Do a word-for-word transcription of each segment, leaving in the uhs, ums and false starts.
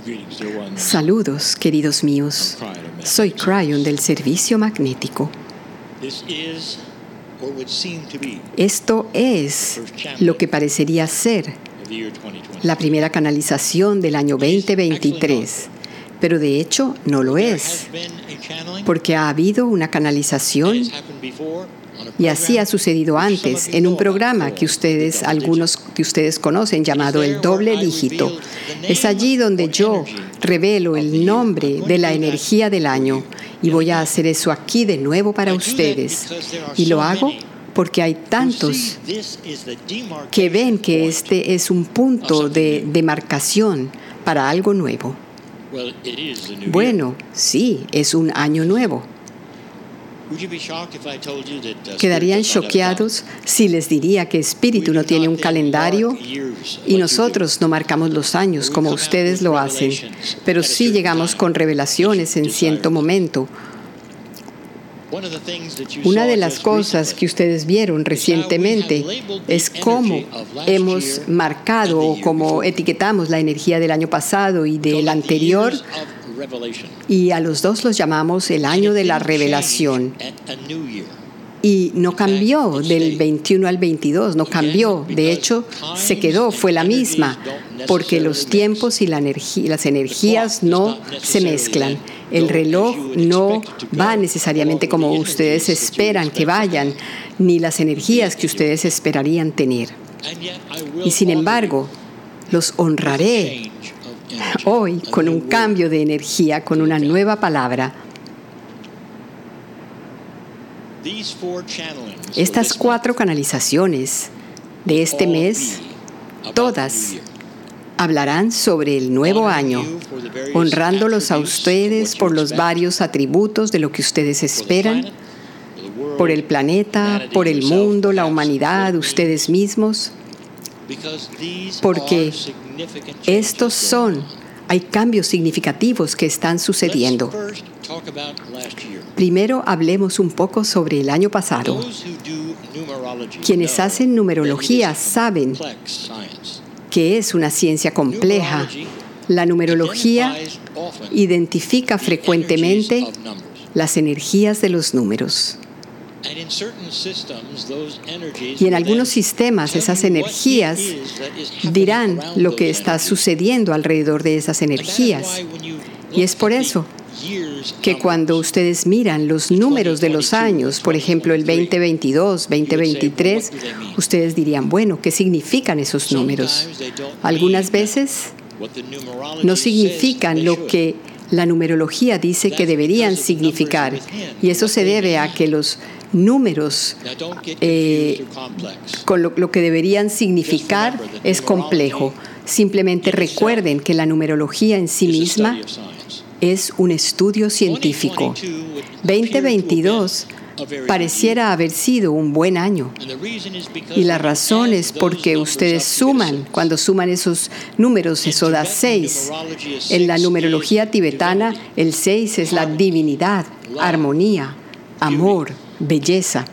Saludos, queridos míos. Soy Cryon del Servicio Magnético. Esto es lo que parecería ser la primera canalización del año veinte veintitrés, pero de hecho no lo es, porque ha habido una canalización y así ha sucedido antes en un programa que ustedes, algunos de ustedes conocen, llamado El Doble Dígito. Es allí donde yo revelo el nombre de la energía del año y voy a hacer eso aquí de nuevo para ustedes. Y lo hago porque hay tantos que ven que este es un punto de demarcación para algo nuevo. Bueno, sí, es un año nuevo. ¿Quedarían choqueados si les diría que Espíritu no tiene un calendario y nosotros no marcamos los años como ustedes lo hacen, pero sí llegamos con revelaciones en cierto momento? Una de las cosas que ustedes vieron recientemente es cómo hemos marcado o cómo etiquetamos la energía del año pasado y del anterior, y a los dos los llamamos el año de la revelación. Y no cambió del veintiuno al veintidós, no cambió. De hecho, se quedó, fue la misma, porque los tiempos y la energía, las energías no se mezclan. El reloj no va necesariamente como ustedes esperan que vayan, ni las energías que ustedes esperarían tener. Y sin embargo, los honraré hoy con un cambio de energía, con una nueva palabra. Estas cuatro canalizaciones de este mes, todas hablarán sobre el nuevo año, honrándolos a ustedes por los varios atributos de lo que ustedes esperan, por el planeta, por el mundo, la humanidad, ustedes mismos, porque estos son, hay cambios significativos que están sucediendo. Primero hablemos un poco sobre el año pasado. Quienes hacen numerología saben que es una ciencia compleja. La numerología identifica frecuentemente las energías de los números. Y en algunos sistemas esas energías dirán lo que está sucediendo alrededor de esas energías. Y es por eso que cuando ustedes miran los números de los años, por ejemplo el veinte veintidós, veinte veintitrés, ustedes dirían, bueno, ¿qué significan esos números? Algunas veces no significan lo que la numerología dice que deberían significar. Y eso se debe a que los números eh, con lo, lo que deberían significar es complejo. Simplemente recuerden que la numerología en sí misma es un estudio científico. veinte veintidós pareciera haber sido un buen año. Y la razón es porque ustedes suman, cuando suman esos números, eso da seis. En la numerología tibetana, el seis es la divinidad, armonía, amor, belleza.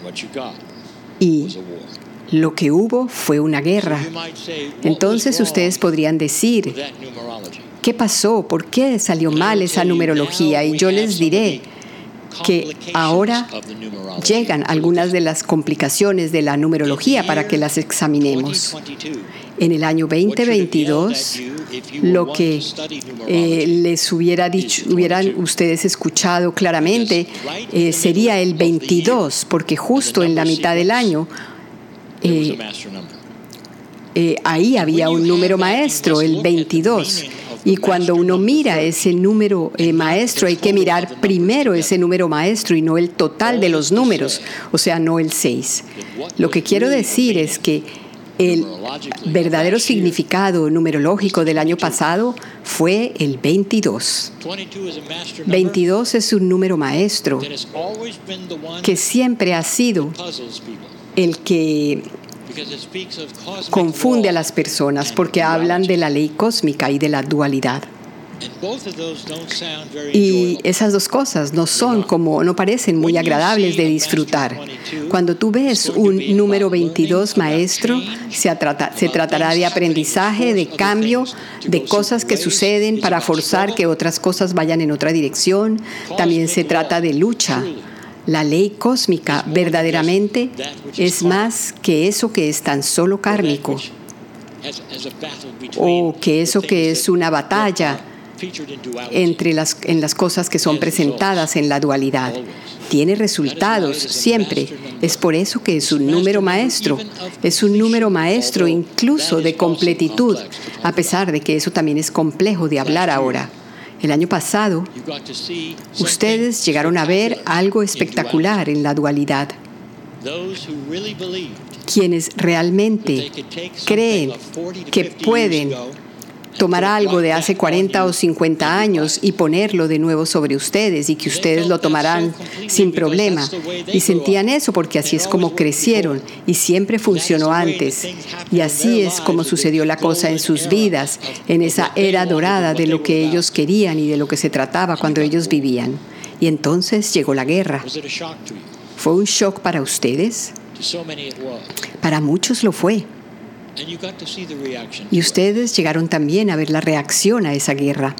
Y lo que hubo fue una guerra. Entonces ustedes podrían decir, ¿qué pasó? ¿Por qué salió mal esa numerología? Y yo les diré que ahora llegan algunas de las complicaciones de la numerología para que las examinemos. En el año veinte veintidós, lo que eh, les hubiera dicho, hubieran ustedes escuchado claramente, eh, sería el veintidós, porque justo en la mitad del año, eh, eh, ahí había un número maestro, el veintidós. Y cuando uno mira ese número eh, maestro, hay que mirar primero ese número maestro y no el total de los números, o sea, no el seis. Lo que quiero decir es que el verdadero significado numerológico del año pasado fue el veintidós. veintidós es un número maestro que siempre ha sido el que confunde a las personas porque hablan de la ley cósmica y de la dualidad. Y esas dos cosas no son como, no parecen muy agradables de disfrutar. Cuando tú ves un número veintidós maestro, se, trata, se tratará de aprendizaje, de cambio, de cosas que suceden para forzar que otras cosas vayan en otra dirección. También se trata de lucha. La ley cósmica verdaderamente es más que eso que es tan solo kármico, o que eso que es una batalla entre las, en las cosas que son presentadas en la dualidad. Tiene resultados siempre. Es por eso que es un número maestro. Es un número maestro incluso de completitud, a pesar de que eso también es complejo de hablar ahora. El año pasado, ustedes llegaron a ver algo espectacular en la dualidad. Quienes realmente creen que pueden tomar algo de hace cuarenta o cincuenta años y ponerlo de nuevo sobre ustedes y que ustedes lo tomarán sin problema. Y sentían eso porque así es como crecieron y siempre funcionó antes. Y así es como sucedió la cosa en sus vidas, en esa era dorada de lo que ellos querían y de lo que se trataba cuando ellos vivían. Y entonces llegó la guerra. ¿Fue un shock para ustedes? Para muchos lo fue. Y ustedes llegaron también a ver la reacción a esa guerra.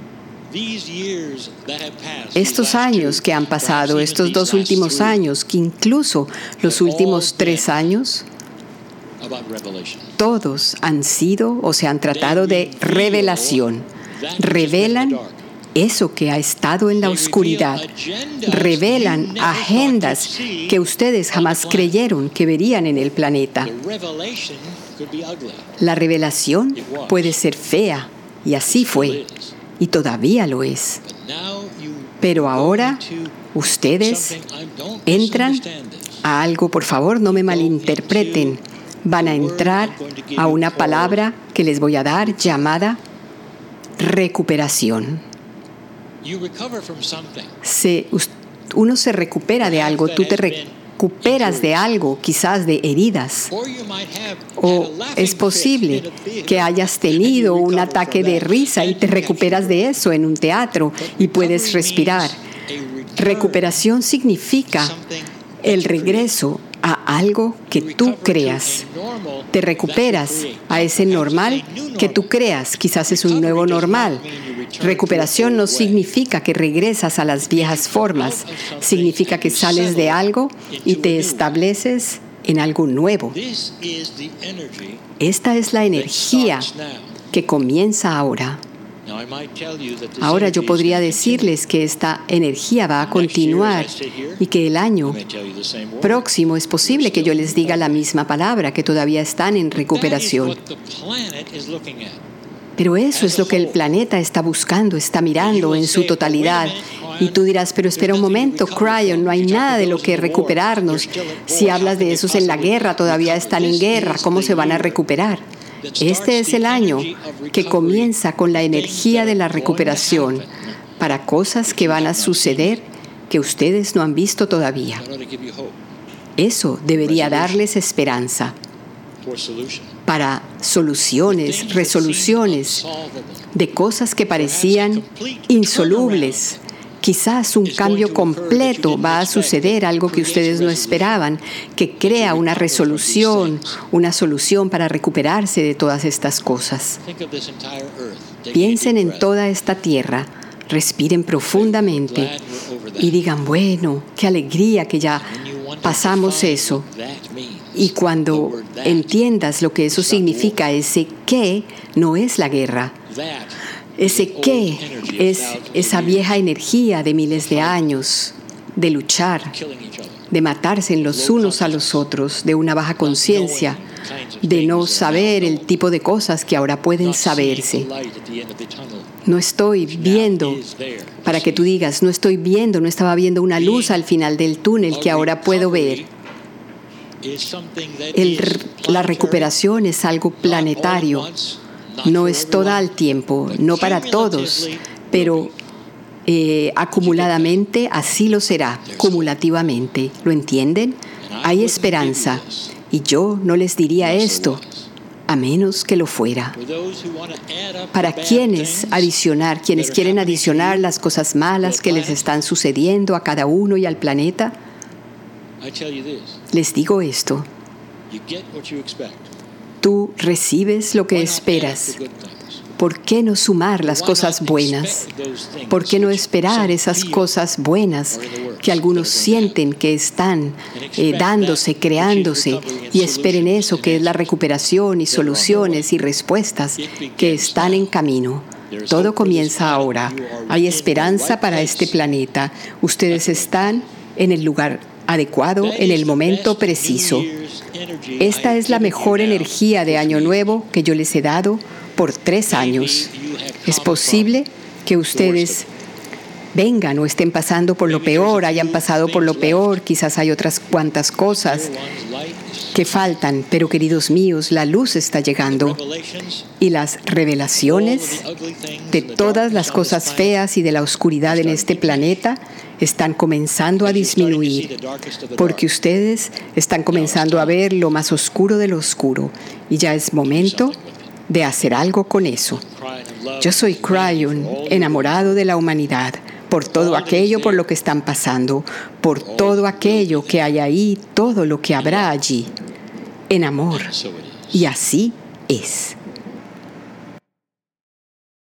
Estos años que han pasado, estos dos últimos años, que incluso los últimos tres años, todos han sido o se han tratado de revelación. Revelan eso que ha estado en la oscuridad. Revelan agendas que ustedes jamás creyeron que verían en el planeta. La revelación puede ser fea, y así fue, y todavía lo es. Pero ahora ustedes entran a algo, por favor, no me malinterpreten. Van a entrar a una palabra que les voy a dar llamada recuperación. Se, uno se recupera de algo, tú te recuperas de algo, quizás de heridas. O es posible que hayas tenido un ataque de risa y te recuperas de eso en un teatro y puedes respirar. Recuperación significa el regreso a algo que tú creas. Te recuperas a ese normal que tú creas. Quizás es un nuevo normal. Recuperación no significa que regresas a las viejas formas. Significa que sales de algo y te estableces en algo nuevo. Esta es la energía que comienza ahora. Ahora yo podría decirles que esta energía va a continuar y que el año próximo es posible que yo les diga la misma palabra, que todavía están en recuperación. Pero eso es lo que el planeta está buscando, está mirando en su totalidad. Y tú dirás, pero espera un momento, Cryon, no hay nada de lo que recuperarnos. Si hablas de esos en la guerra, todavía están en guerra, ¿cómo se van a recuperar? Este es el año que comienza con la energía de la recuperación para cosas que van a suceder que ustedes no han visto todavía. Eso debería darles esperanza para soluciones, resoluciones de cosas que parecían insolubles. Quizás un cambio completo va a suceder, algo que ustedes no esperaban, que crea una resolución, una solución para recuperarse de todas estas cosas. Piensen en toda esta tierra, respiren profundamente y digan, bueno, qué alegría que ya pasamos eso. Y cuando entiendas lo que eso significa, ese qué no es la guerra. Ese qué es esa vieja energía de miles de años, de luchar, de matarse en los unos a los otros, de una baja conciencia, de no saber el tipo de cosas que ahora pueden saberse. No estoy viendo, para que tú digas, no estoy viendo, no estaba viendo una luz al final del túnel que ahora puedo ver. El, la recuperación es algo planetario. No es toda al tiempo, no para todos, pero eh, acumuladamente así lo será, cumulativamente. ¿Lo entienden? Hay esperanza. Y yo no les diría esto a menos que lo fuera. Para quienes adicionar, quienes quieren adicionar las cosas malas que les están sucediendo a cada uno y al planeta, les digo esto: tú recibes lo que esperas. ¿Por qué no sumar las cosas buenas? ¿Por qué no esperar esas cosas buenas que algunos sienten que están eh, dándose, creándose, y esperen eso que es la recuperación y soluciones y respuestas que están en camino? Todo comienza ahora. Hay esperanza para este planeta. Ustedes están en el lugar adecuado, en el momento preciso. Esta es la mejor energía de Año Nuevo que yo les he dado por tres años. Es posible que ustedes vengan o estén pasando por lo peor, hayan pasado por lo peor, quizás hay otras cuantas cosas que faltan, pero queridos míos, la luz está llegando y las revelaciones de todas las cosas feas y de la oscuridad en este planeta están comenzando a disminuir, porque ustedes están comenzando a ver lo más oscuro de lo oscuro, y ya es momento de hacer algo con eso. Yo soy Cryon, enamorado de la humanidad, por todo aquello por lo que están pasando, por todo aquello que hay ahí, todo lo que habrá allí, en amor. Y así es.